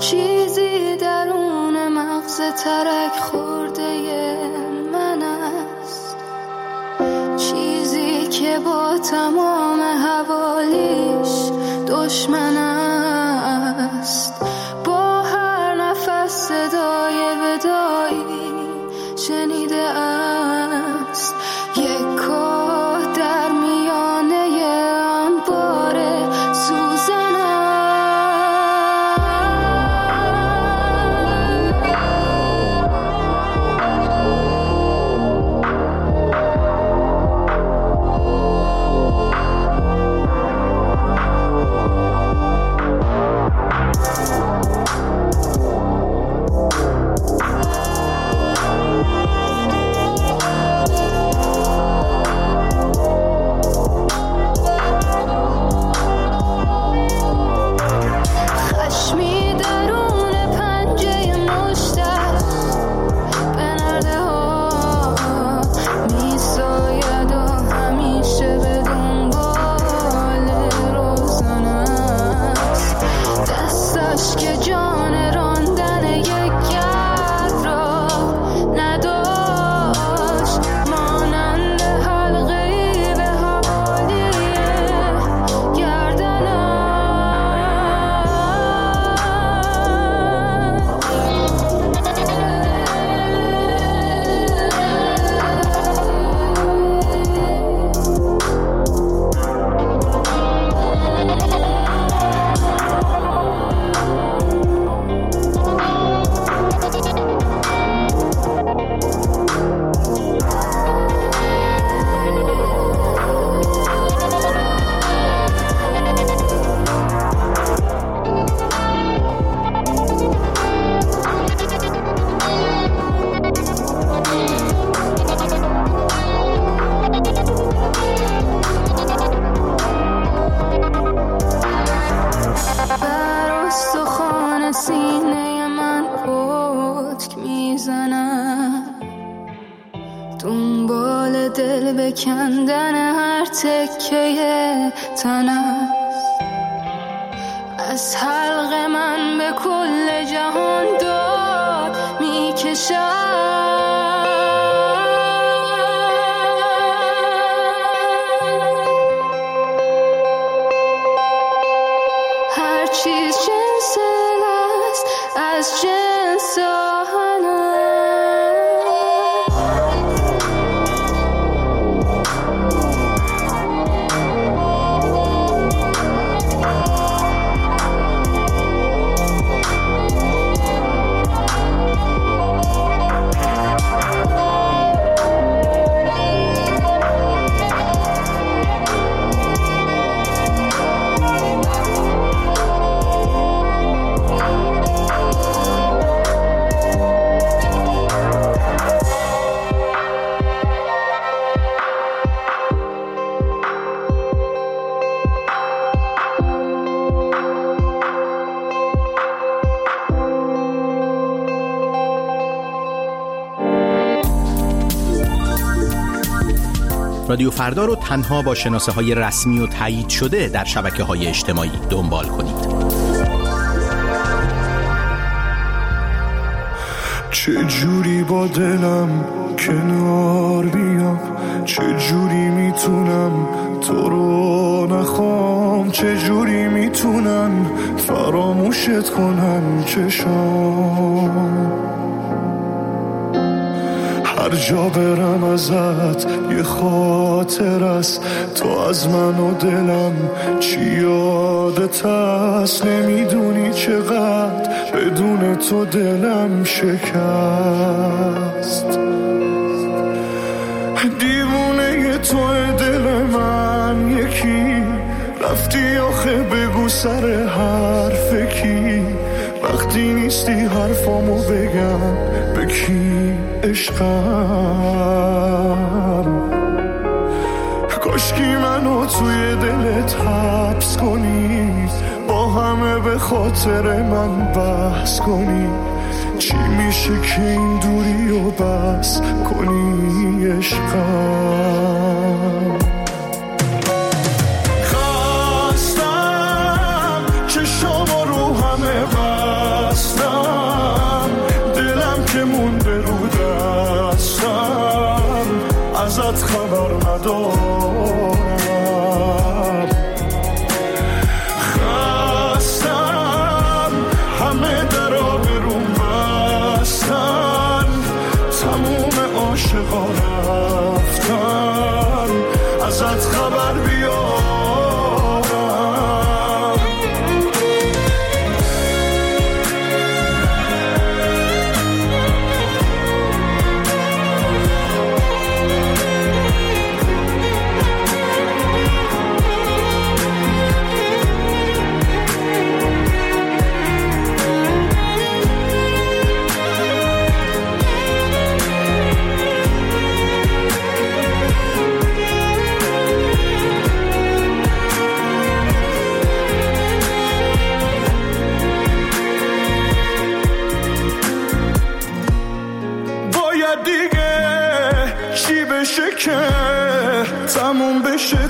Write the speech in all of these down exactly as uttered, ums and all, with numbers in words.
چیزی درون مغز ترک خورده من است، چیزی که با تمام حوالیش دشمن است. با هر نفس صدای ودایی شنیده است، یک کاه در میانه انبار سوزن سینه من پتک میزنم، دنبال دل بکندن هر تکه تنم. از حلق من به کل جهان داد میکشم، هر چیز جنس است از جنس آهنم. رادیو فردا رو تنها با شناسه های رسمی و تایید شده در شبکه های اجتماعی دنبال کنید. چه جوری با دلم کنار بیام، چه جوری میتونم تو رو نخوام، چه جوری میتونم فراموشت کنم چشام. هر جا برم ازت یه خاطر است، تو از من و دلم چی یادت هست. نمیدونی چقدر بدون تو دلم شکست. دیوونه تو دل من یکی، رفتی آخه بگو سر حرف کی. وقتی نیستی حرفامو بگم به کی عشقم. کاشکی منو توی دلت حبس کنی، با همه به خاطر من بحث کنی. چی میشه که این دوری و بس کنی عشقم. خستم چشام رو همه بس خبر بیارم. که تموم بشه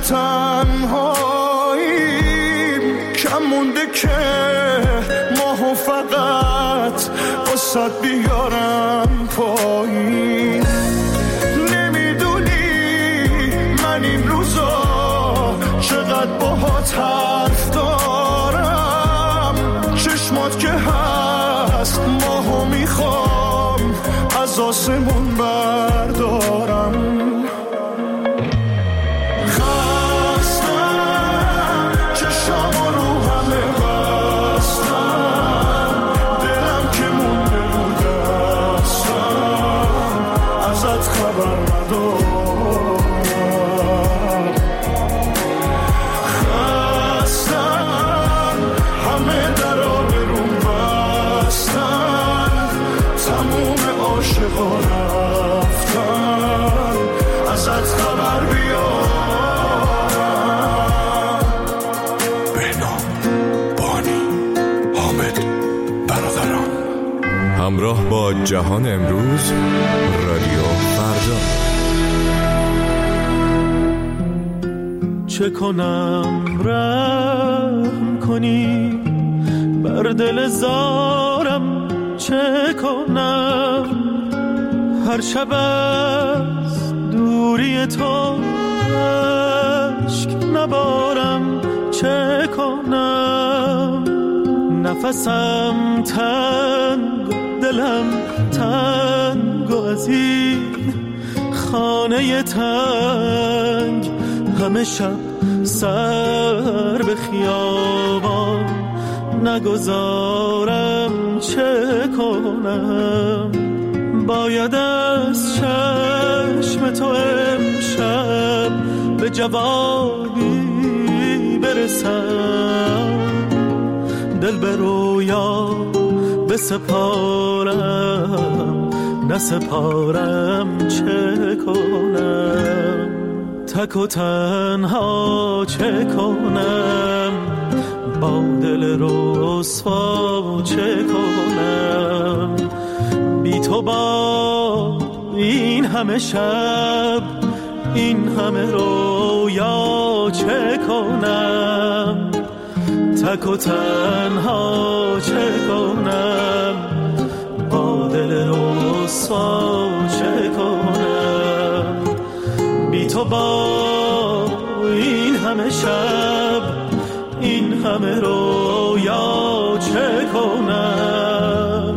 تنهاییم، کم مونده که ماهو فقط واسد بیارم پایین. نمیدونی من این روزا چقدر باهات حرف دارم، چشمات که هست ماهو میخوام از آسمون بردارم. همراه با جهان امروز، رادیو فردا. چه کنم رحم کنی بر دل زارم، چه کنم هر شب از دوری تو اشک نبارم، چه کنم نفسم تنگ، دلم تنگ و از این خانه تنگ همه شب سر به خیابان نگذارم، چه کنم باید از چشم تو امشب به جوابی برسم، دل به رویا بسپارم نسپارم، چه کنم تک و تنها، چه کنم با دل رسوا، چه کنم بی تو با این همه شب این همه رویا، چه کنم تک و تنها، چه کنم با دل رسوا، چه کنم بی تو با این همه شب این همه رویا، چه کنم.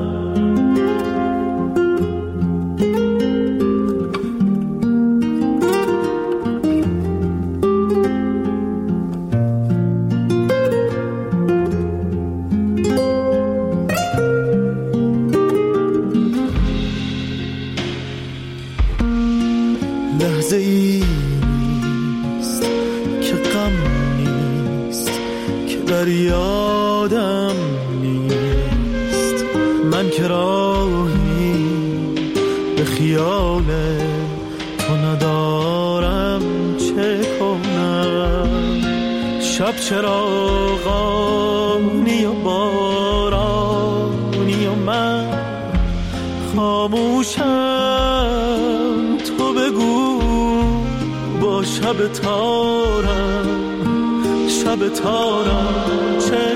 لحظه ای نیست که غم نیست، که در یادم نیست، من که راهی به خیال تو ندارم، چه کنم شب چراغانی و بارانی و من خاموشم، تو بگو با شب تارم، شب تارم، چه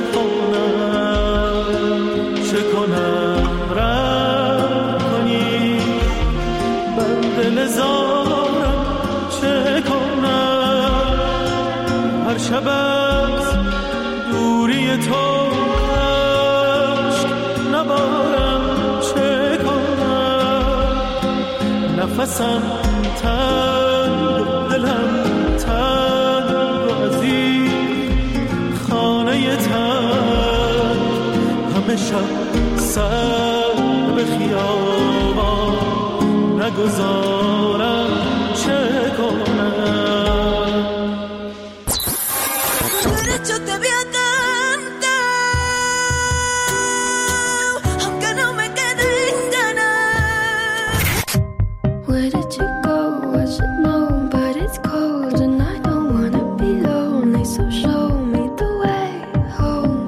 کنم چه کنم رحم کنی بر دل زارم، چه کنم هر شب از دوری تو اشک نبارم، چه کنم نفسم تنگ، دلم تنگ شب سر به خیابان نگذارم چه کنم. Where did you go? I should know, but it's cold and I don't wanna be lonely, so show me the way home.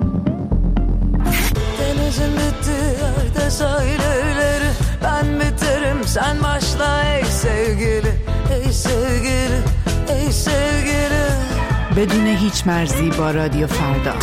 Denizin bittiği yerde sahilleri, ben biterim sen başla ey sevgili, ey sevgili, ey sevgili. بدون هیچ مرزی با رادیو فردا.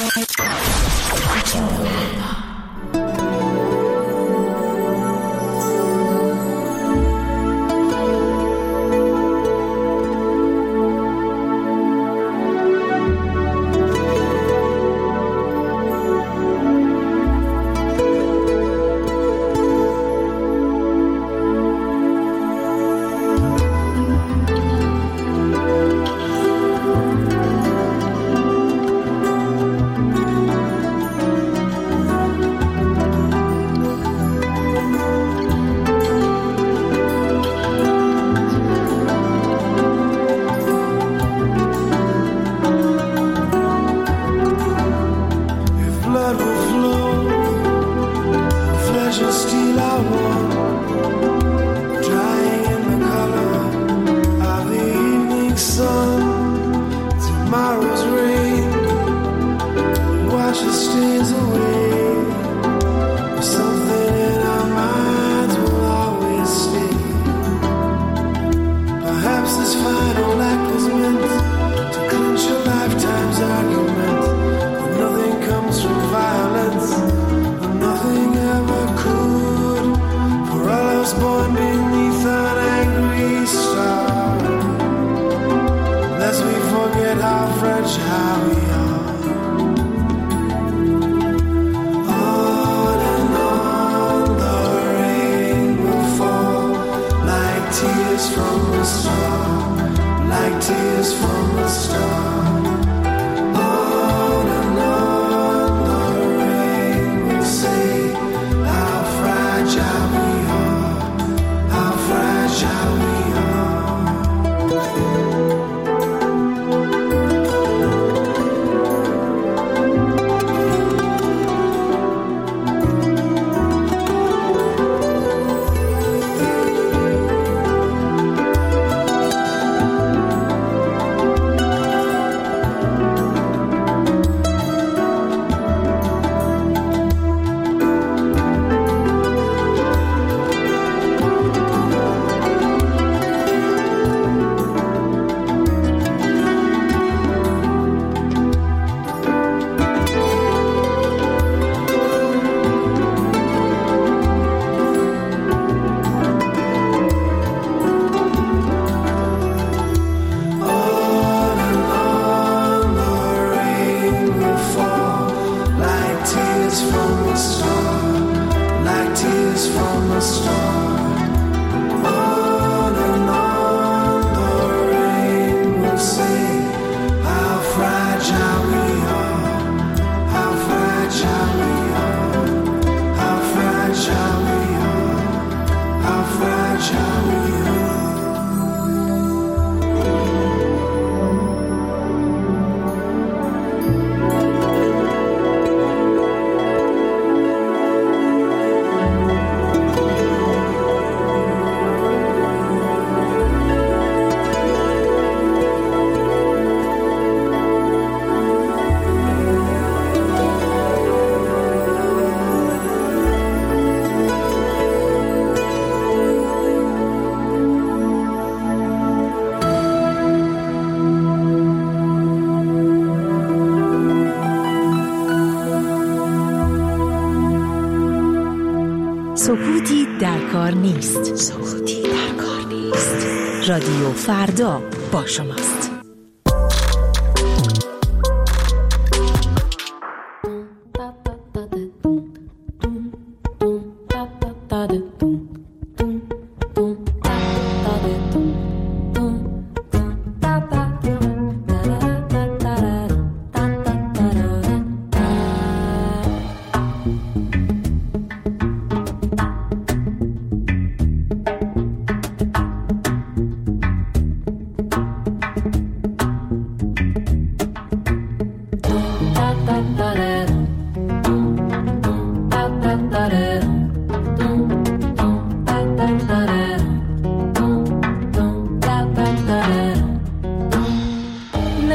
سکوتی در کار نیست. سکوتی در کار نیست. رادیو فردا با شماست.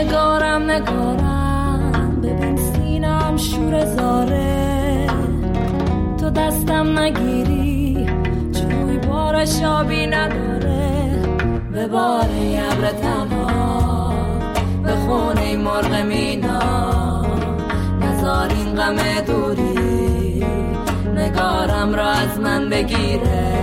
نگارم نگارم ببین سینم شور زاره، تو دستم نگیری چوی بارش آبی نداره، به بار ابر تنها به خونه مرغ مینا، نزار این غم دوری نگارم را از من بگیره.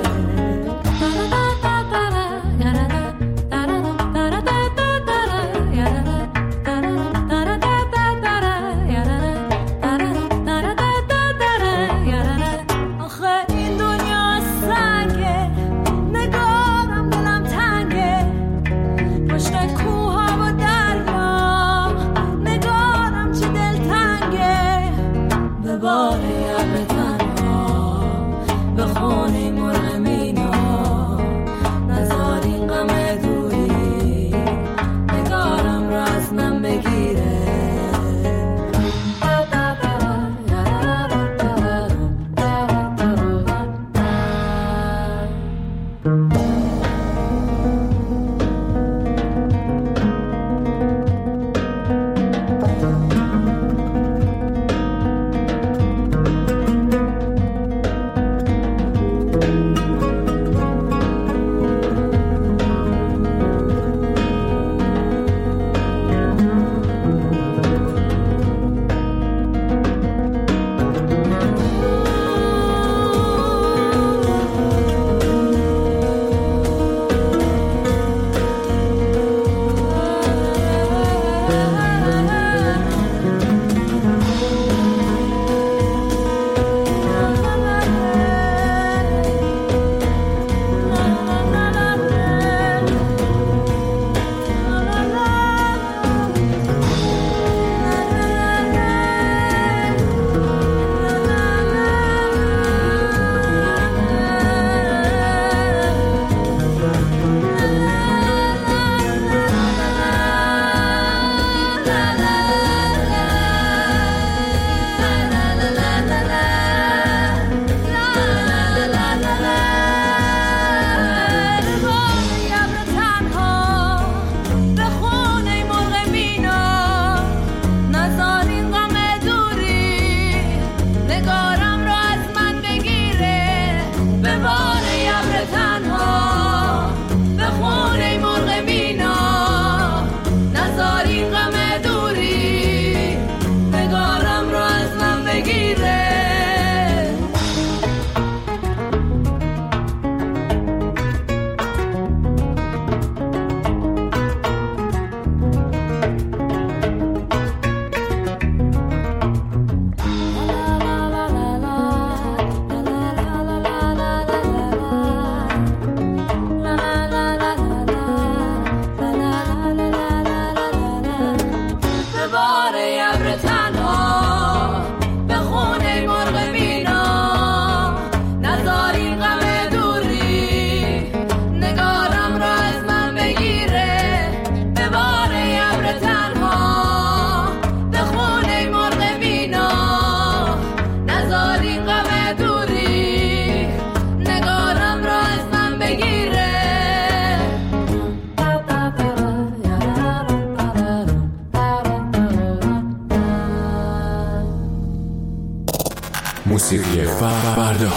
موسیقی فردا.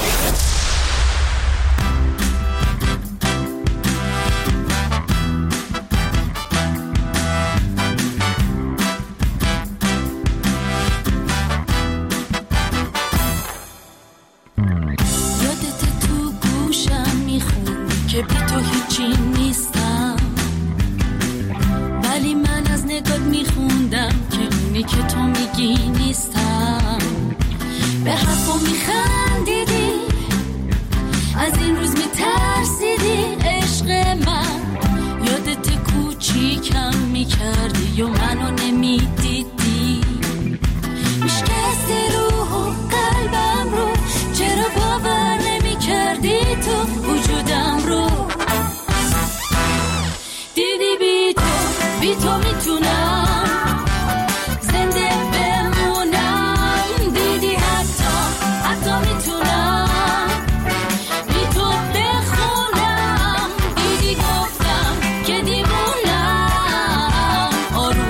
آروم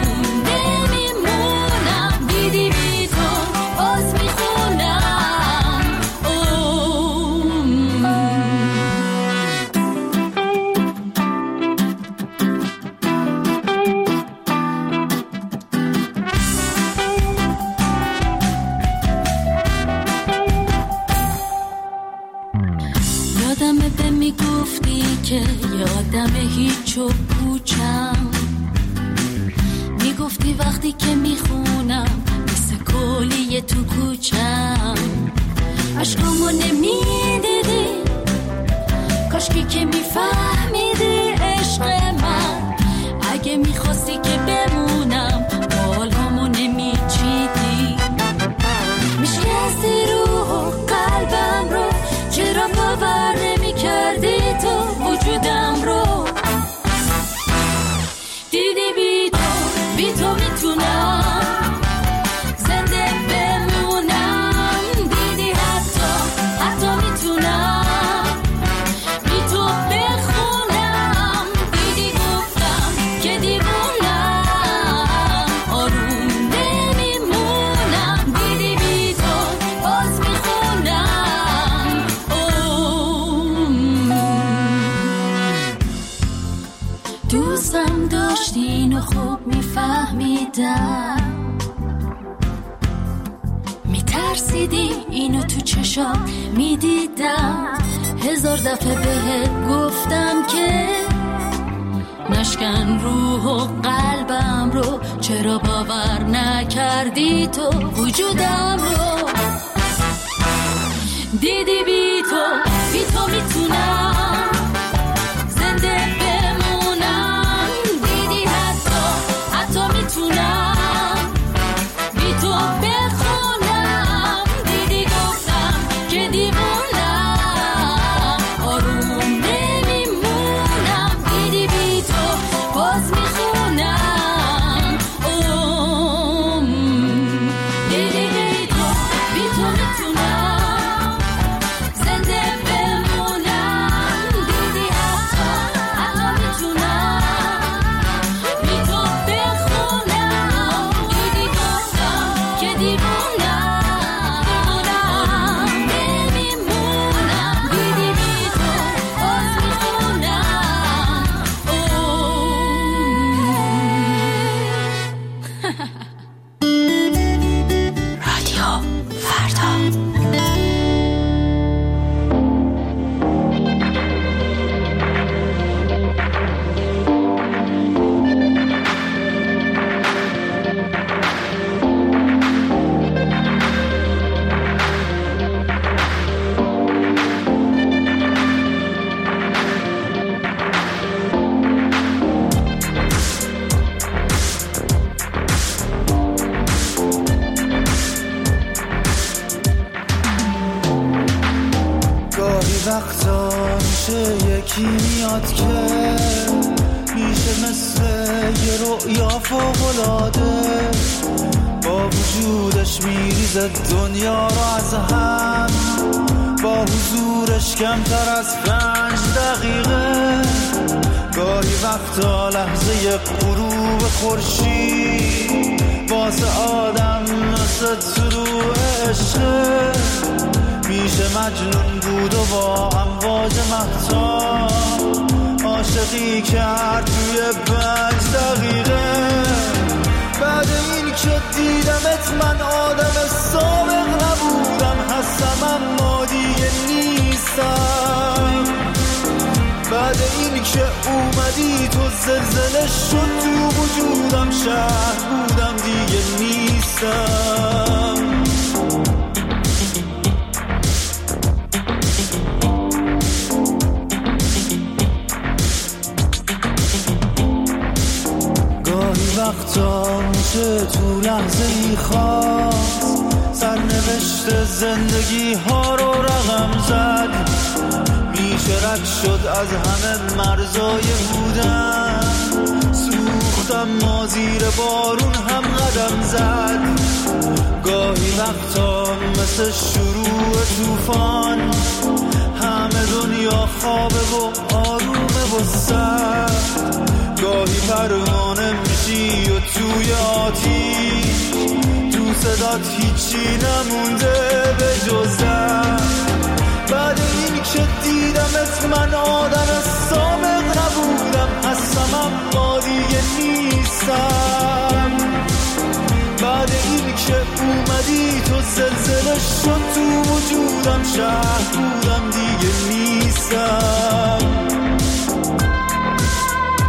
کوچ و کوچم. میگفتی وقتی که میخونم مثل کلیه تو کوچم. عشقامو نمیدیدی، کاشکی که میفهمیدی عشق من. اگه میخواستی که بمونم بالهامو نمیچیدی. میشکستی روح و قلبم رو، چرا باور نمیکردی تو وجودم رو. دیدی بی تو بی تو میتونم زنده بمونم. دیدی حتی حتی میتونم بی تو بخونم. دیدی گفتم که دیوونم آروم نمیمونم. دیدی بی تو باز میخونم. دوستم داشتین و خوب میفهمیدم. میترسیدی اینو تو چشام میدیدم. هزار دفعه بهت گفتم که نشکن روح و قلبم رو. چرا باور نکردی تو وجودم رو. دیدی بی تو بی تو میتونم زنده بمونم. دیدی حتی حتی میتونم بی تو بخونم. دیدی گفتم که دیوونم آروم نمیمونم. دیدی بی تو باز میخونم. دیدی بی تو بی تو میتونم زنده بمونم. دیدی حتی حتی میتونم بی تو بخونم. دیدی گفتم که دیوونم نمیمونم. دیدی بی تو باز میخونم. رادیو فردا. گاهی وقتا میشه یکی میاد که میشه مثل یه رؤیا فوق‌العاده. با وجودش میریزه دنیا رو از هم. با حضورش کمتر از پنج دقیقه. گاهی وقتا لحظه غروب خورشید واسه آدم مثل طلوع عشقه. میشه مجنون بود و با امواج مهتاب عاشقی کرد توی پنج دقیقه. بعد این که دیدمت من آدم سابق نبودم هستم اما دیگه نیستم. بعد این که اومدی تو زلزله شد تو وجودم. شهر بودم دیگه نیستم. گاهی وقتا میشه تو لحظه ای خاص سرنوشت زندگی ها رو رقم زد. میشه رد شد از همه مرزای بودن. سوختم ما زیر بارون هم قدم زد. گاهی وقتا مثل شروع طوفان همه دنیا خوابه و آرومه و سرد. گاهی پروانه میشی و توی آتیش تو صدات هیچی نمونده به جز درد. بعد این که دیدمت من آدم سابق نبودم هستم اما دیگه نیستم. بعد این که اومدی تو زلزله شد تو وجودم. شهر بودم دیگه نیستم.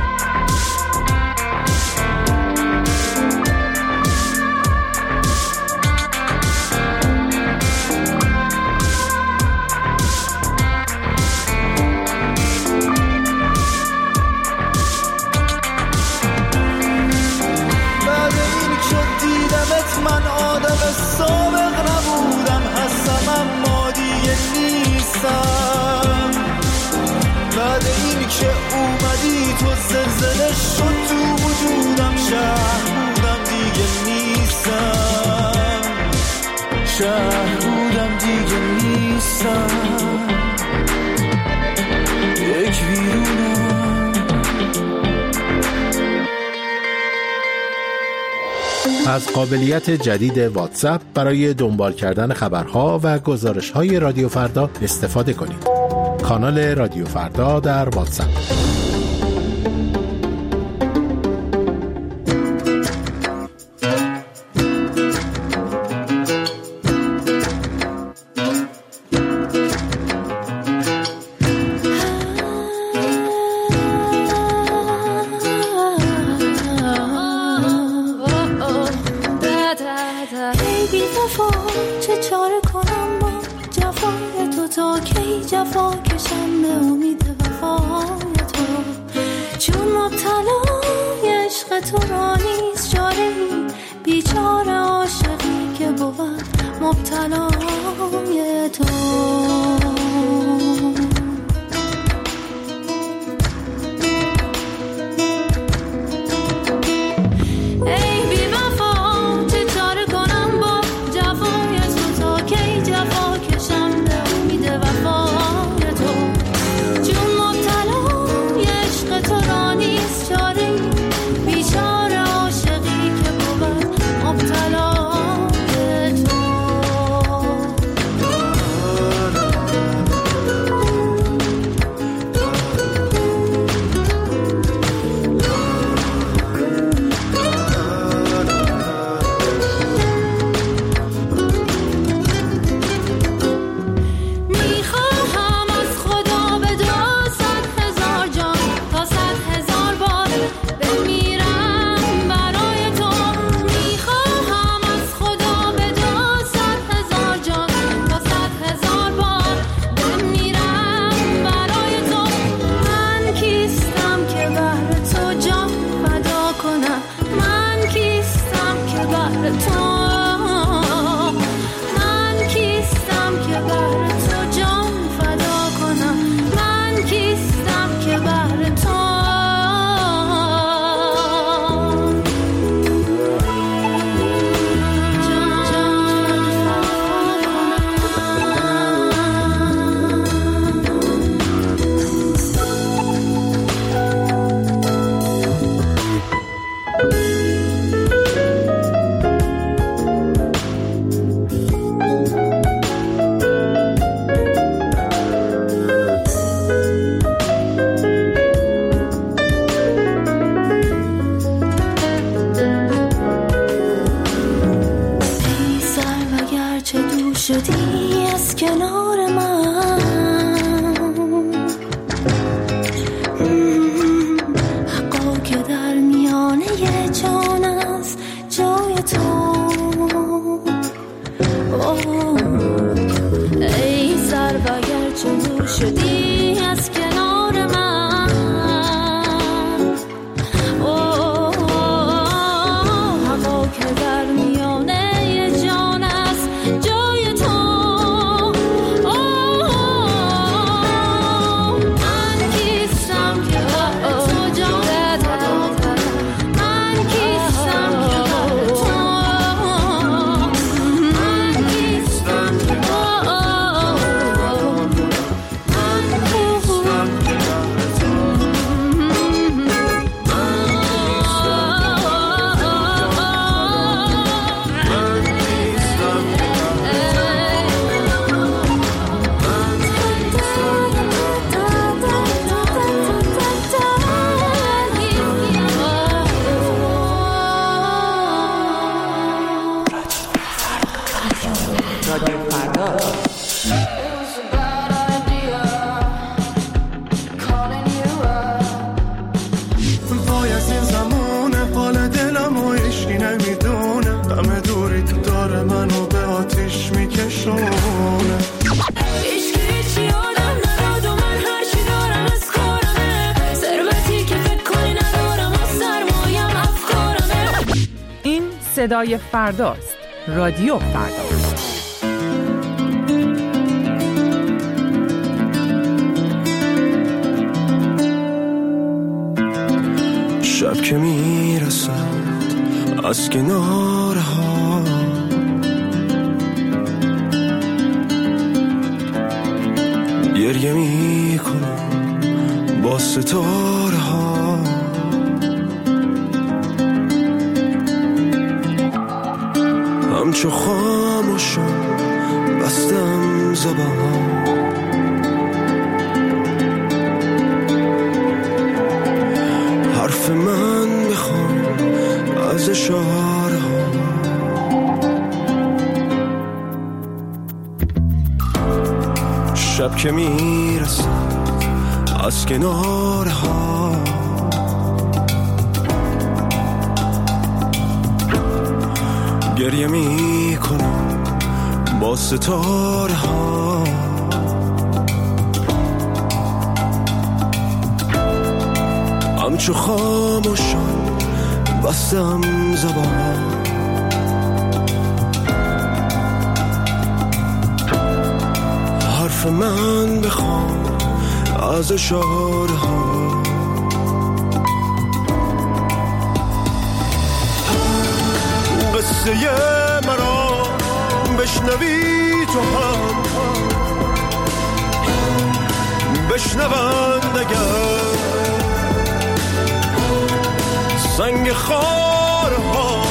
شهر بودم دیگه نیستم، یک ویرونم. از قابلیت جدید واتساپ برای دنبال کردن خبرها و گزارش‌های رادیو فردا استفاده کنید. کانال رادیو فردا در واتساپ. صدای فرداست. رادیو فردا. شب که میرسد از کناره ها، گریه می کنم با ستاره ها، همچو خاموشم بستم زبان، حرف من بخوام از اشاره ها. شب که میرسه از کناره ها، گریه میکنم با ستاره ها، همچو خاموشم بستم زبان، حرف من بخوام از اشاره ها. قصه مرا بشنوی تو هم، بشنوند اگر سنگ خارها،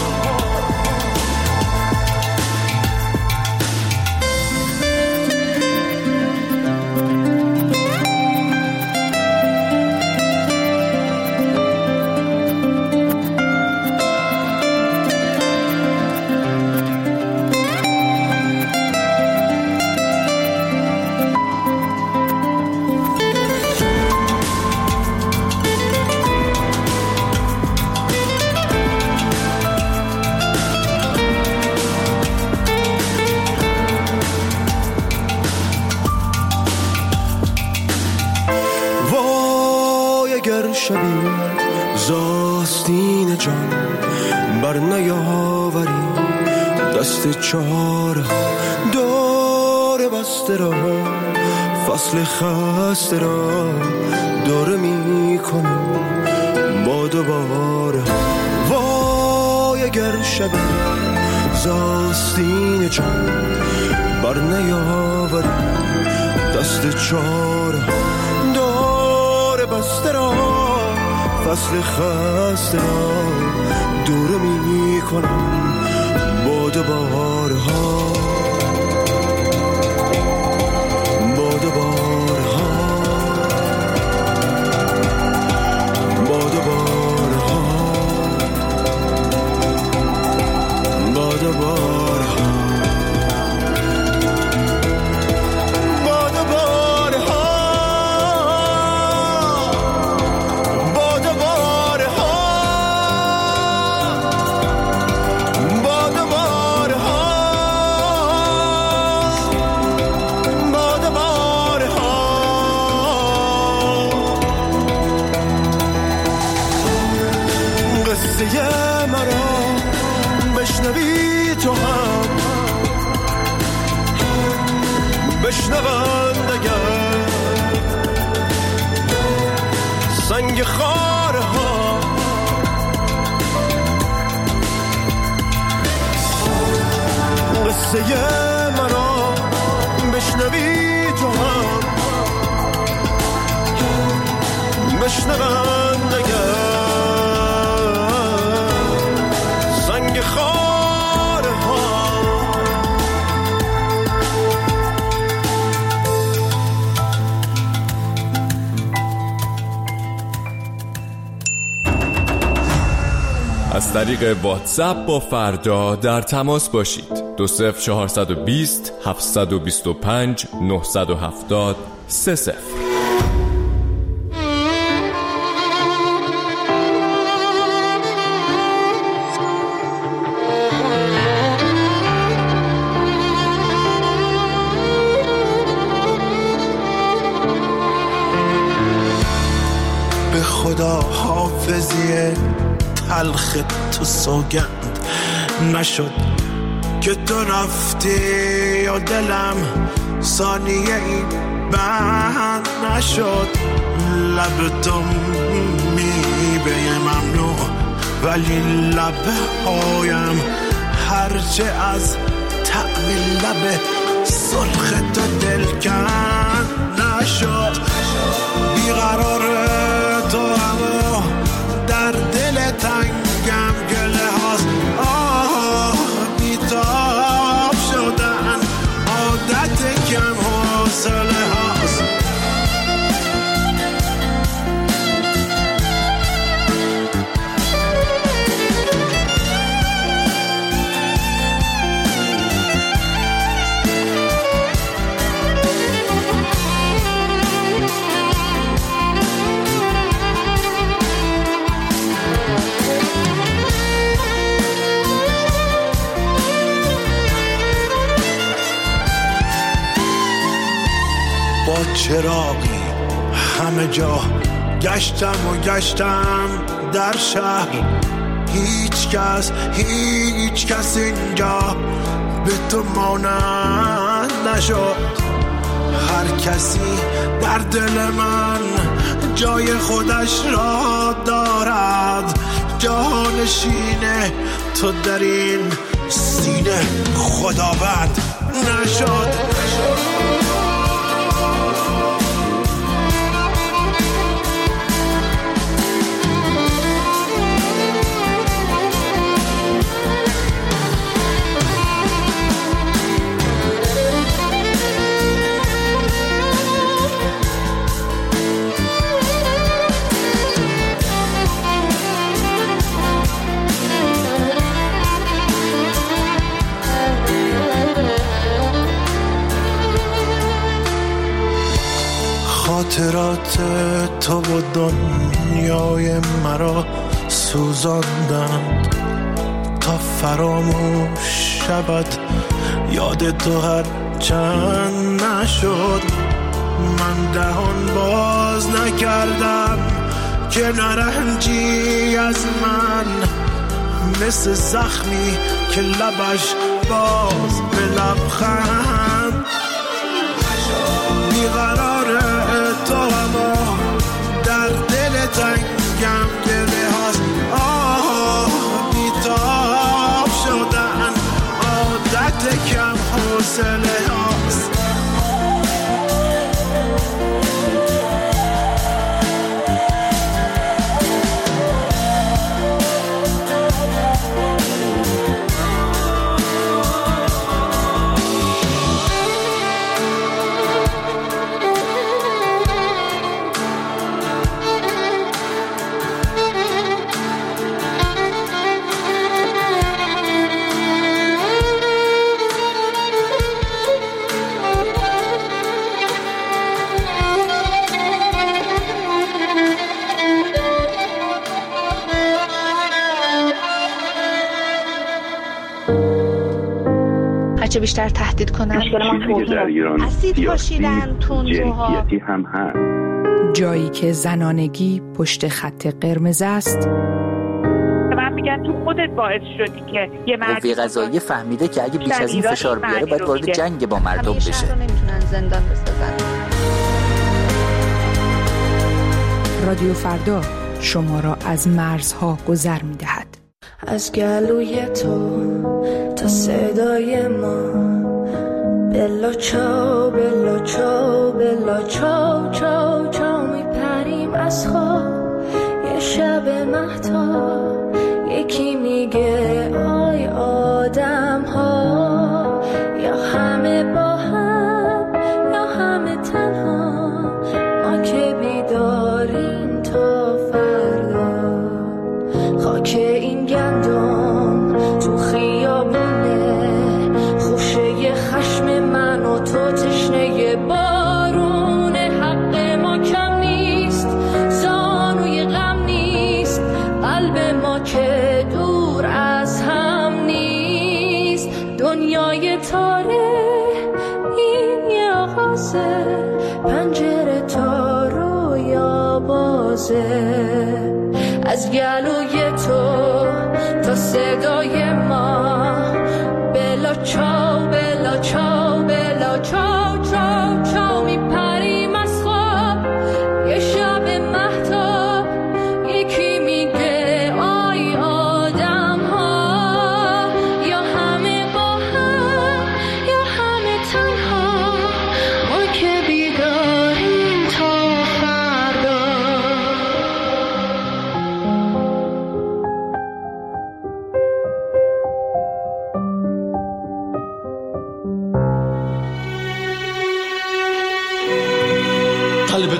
شبی زاستین جان بر نیاوری، دست چاره دور بسته را، فصل خسته را دوره می کنم با دوباره. وای اگر شبی زاستین جان بر نیاوری، دست چاره دور بسته را، فصل خسته را دوره می کنم با دوباره ها، با دوباره ها، با دوباره ها، با دوباره ها. بشنوند اگر سنگ خاره ها، قصه مرا بشنوی تو هم، بشنوند اگر سنگ خاره ها. از طریق واتساپ با فردا در تماس باشید. دو صفر چهارصد و بیست هفتصد و بیست و پنج نهصد و هفتاد سه صفر. به خدا حافظیه تلخ تو سوگند نشد که تو رفتی و دلم ثانیه ای بند نشد. لب تو میوه ممنوع ولی لب هایم هرچه از طعم لب سرخ تو دل کند نشد بیقرار تو اما در دل تنگم گله هاست آه بیتاب شدن عادت کم حوصله هاست با چراغی همه جا گشتم و گشتم در شهر هیچ کس هیچ کس اینجا به تو مانند نشد هر کسی در دل من جای خودش را دارد جانشین تو در این سینه خداوند نشد خاطرات تو و دنیای مرا سوزاندند تا فراموش شود یاد تو هر چند نشد من دهان باز نکردم که نرنجی از من مثل زخمی که لبش باز به لبخند بیقرار تو اما در دل تنگم گله هاست آه بیتاب شدن عادت کم حوصله هاست چه بیشتر تهدید کنن اسید پاشیدن تندروها هم هست جایی که زنانگی پشت خط قرمز است من میگن تو خودت باعث شدی که یه مرد قوه قضاییه فهمیده که اگه بیش از این فشار بیاره باید وارد جنگ با مردم بشه نمیتونن زندان بسازن رادیو فردا شما را از مرزها گذر میدهد از گلوی تو تا صدای ما بلا چاو بلا چاو بلا چاو چاو چاو میپریم از خواب یه شب مهتاب یکی میگه آی آدم ها یا همه با هم یا همه تنها ما که بیداریم تا فردا خاک این گندم تو خیابونه خوشه خشم من و تو تشنه بارونه حق ما کم نیست زانوی غم نیست قلب ما که دور از هم نیست دنیای تاره این یه آغازه پنجره تا رویا بازه از گلوی تو تا صدای ما بلا چاو بلا چاو بلا چاو چاو چاو میپریم از خواب یه شب مهتاب یکی میگه آی آدم ها یا همه با هم یا همه تنها ما که بیداریم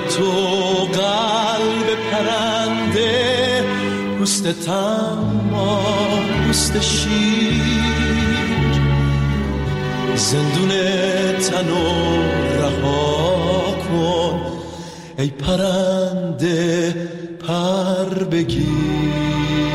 تو قلب پرنده، پوست تما پوست شیر، زندون تنو رها کن ای پرنده پر بگیر.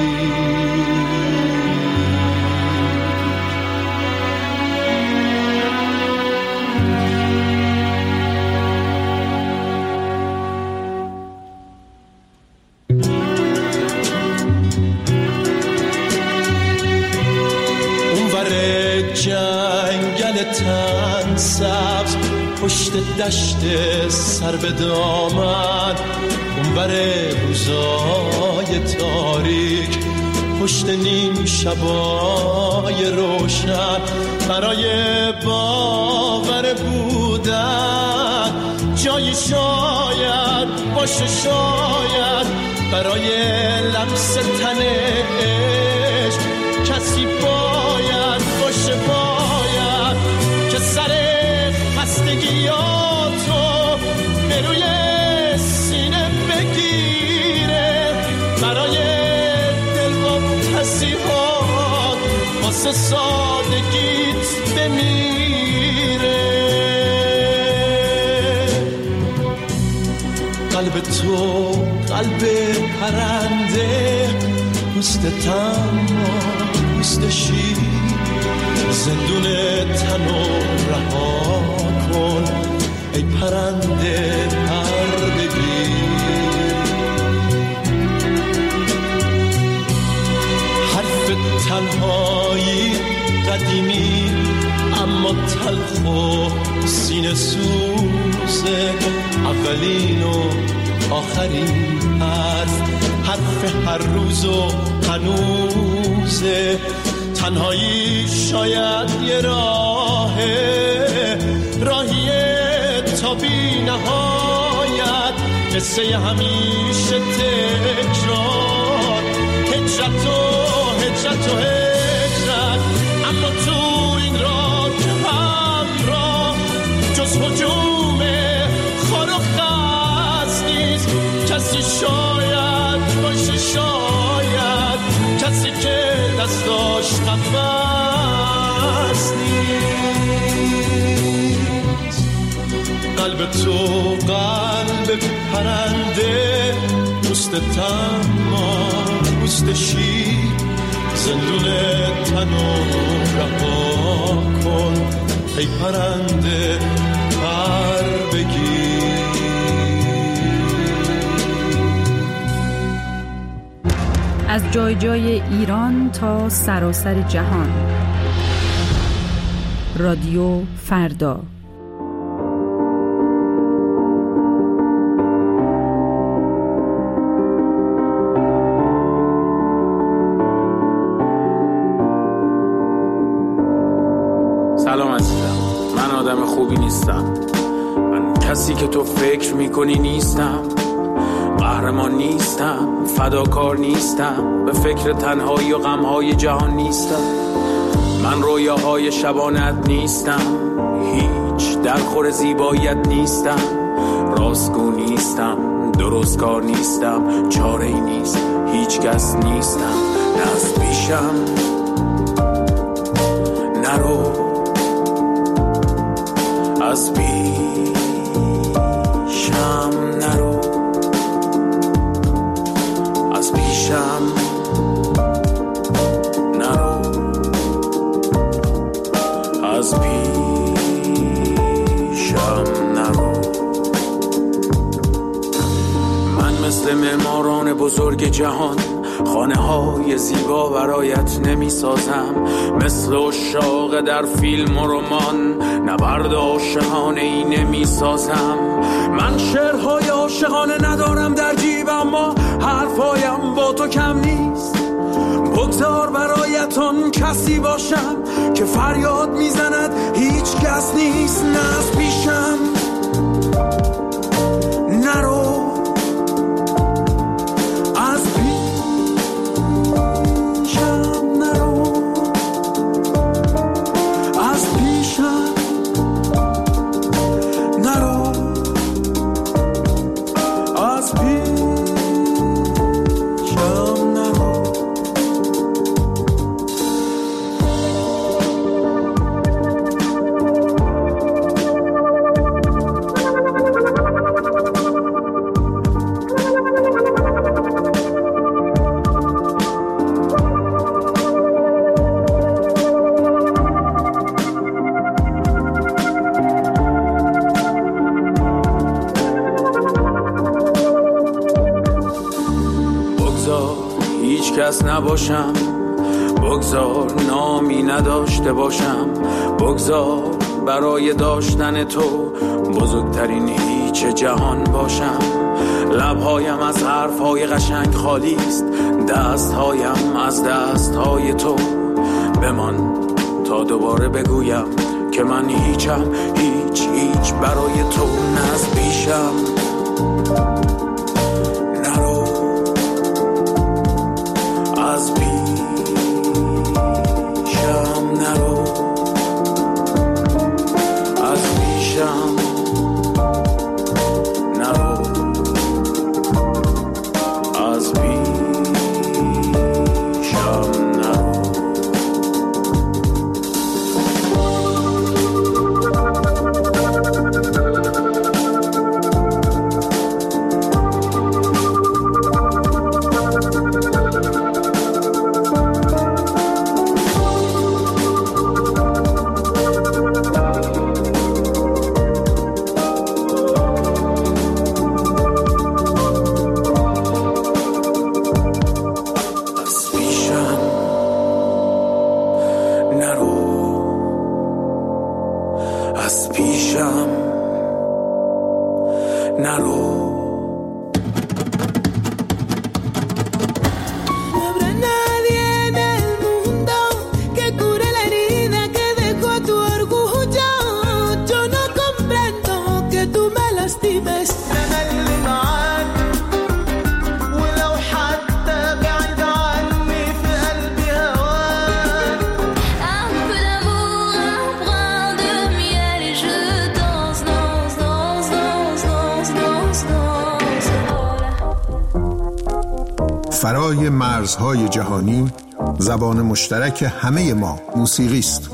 جنگل تن سبز پشت دشت سر به دامن، اونور روزای تاریک پشت نیم شبای روشن، برای باور بودن جایی شاید باشه، شاید برای لمس تن عشق کسی باید باشه، باید که سر خستگیاتو به روی سینه بگیره، برای دلواپسی‌هات واسه سادگیت بمیره. قلب تو قلب پرنده، پوست تما پوست شیر، زندون تنو رها کن ای پرنده پر بگیر. حرف تنهایی قدیمی اما تلخ و سینه سوزه، اولین و آخرین حرف، حرف هر روز و هنوزه. تنهایی شاید یه راهه، راهیه تا بی نهایت، قصه همیشه تکرار، هجرت و هجرت و هجرت. اما تو این راه همراه جز هجوم خار و خز نیست کسی، شاید باشه، شاید کسی که دستاش قفص نیست. قلب تو قلب پرنده، پوست تما پوست شیر، زندون تنو رها کن ای پرنده پر بگیر. از جای جای ایران تا سراسر جهان، رادیو فردا. سلام عزیزم، من آدم خوبی نیستم، من کسی که تو فکر میکنی نیستم، قهرمان نیستم، فداکار نیستم، به فکر تنهایی و غمهای جهان نیستم، من رویاهای شبانت نیستم، هیچ درخور زیباییت نیستم، راستگو نیستم، درستکار نیستم، چاره ای نیست، هیچ کس نیستم، نه از پیشم نرو، از پیشم نرو، از پیشم نرو، از پیشم نرو. من مثل معماران بزرگ جهان خانه های زیبا برایت نمی سازم، مثل عشاق در فیلم و رمان نبرد عاشقانه ای نمی سازم. من شعرهای عاشقانه ندارم در جیب، اما حرفایم با تو کم نیست. بگذار برایتون کسی باشم که فریاد میزند هیچ کس نیست، نه از پیشم نرو، از پیشم نرو، از پیشم نرو، نباشم، بگذار نامی نداشته باشم، بگذار برای داشتن تو بزرگترین هیچ جهان باشم. لبهایم از حرفهای قشنگ خالی است، دستهایم از دستهای تو. بمان تا دوباره بگویم که من هیچم، هیچ هیچ برای تو. نه از پیشم نرو، از پیشم نرو، از پیشم نرو، از پیشم نرو. فرای مرزهای جهانی، زبان مشترک همه ما موسیقی است.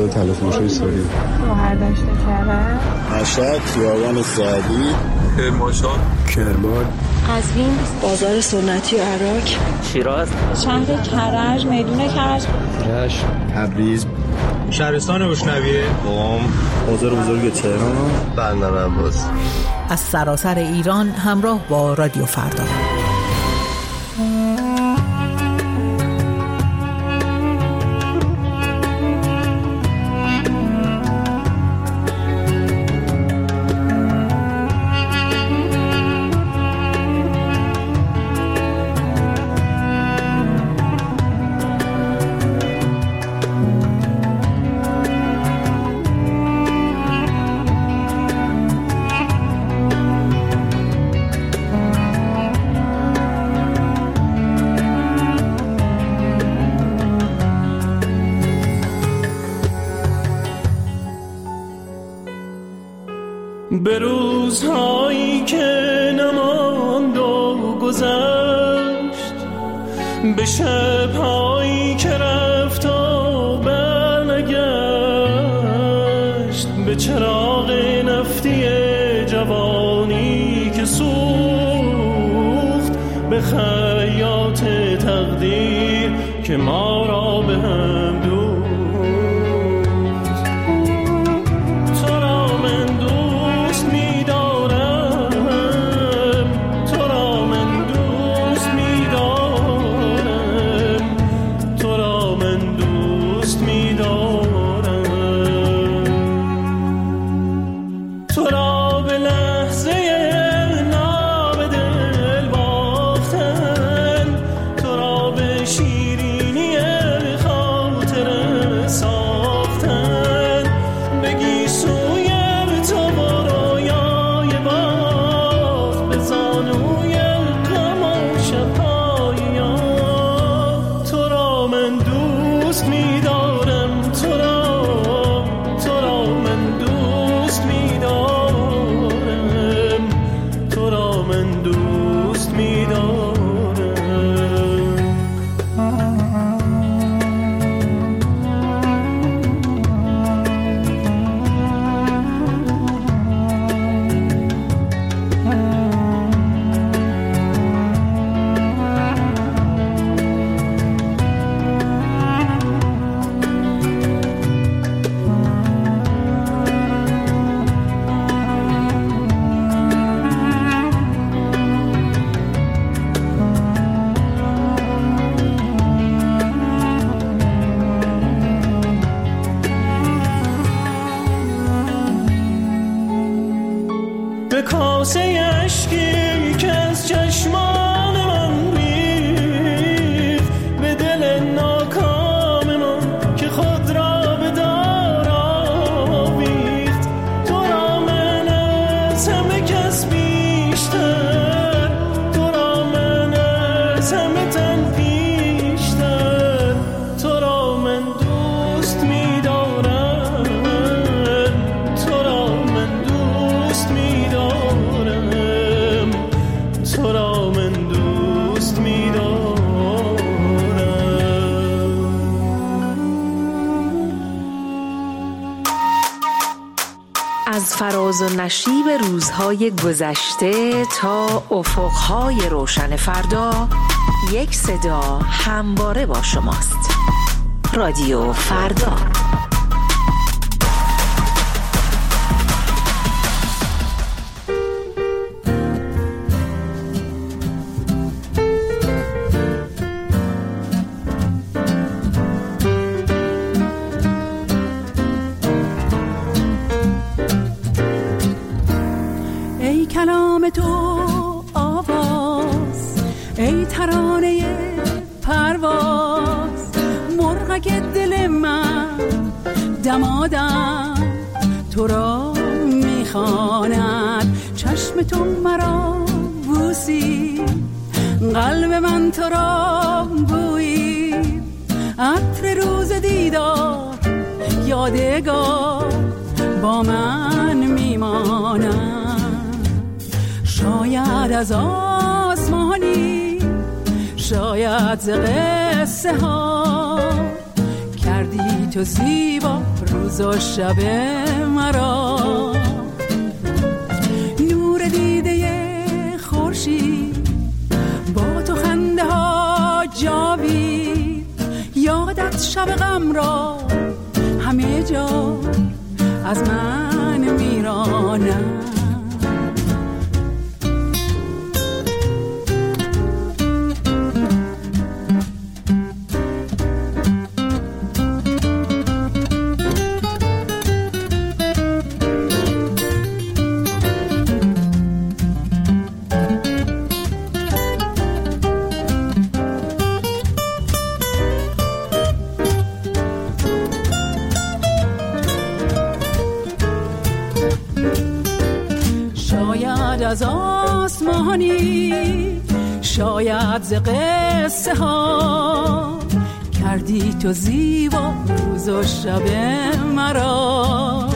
داره تلفروشی ساری برداشت کرده مشهد خیابان سعدی کرمانشاه کرمان قزوین بازار سنتی عراق شیراز شهر کرج میدون کرج رشت تبریز شهرستان روشنویه قم بازار بزرگ تهران بندر عباس. از سراسر ایران همراه با رادیو فردا. به روزهایی که نماند و گذشت، به شبهایی که رفت و برنگشت، به چراغ نفتی جوانی که سوخت، به خیاط تقدیر که ما را به هم دوخت. از فراز و نشیب روزهای گذشته تا افقهای روشن فردا، یک صدا همواره با شماست. رادیو فردا. کلام تو آواز، ای ترانه پرواز، مرغک دل من دمادم تو را میخواند. چشم تو مرا بوسی، قلب من تو را بویی، عطر روز دیدار یادگار با من میماند. شاید از آسمانی، شاید ز قصه ها، کردی کردی تو زیبا روز و شب مرا. نور دیده خورشید با تو خنده ها جاوید، یادت شب غم را همه جا از من میرانم. از آسمانی شاید ز قصه ها کردی تو زیبا روز و شب مرا.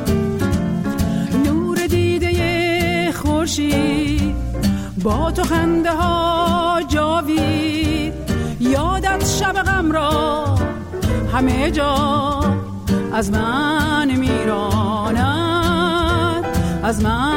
نور دیده خورشید با تو خنده ها جاوید، یادت شب غم را همه جا از من میراند، از من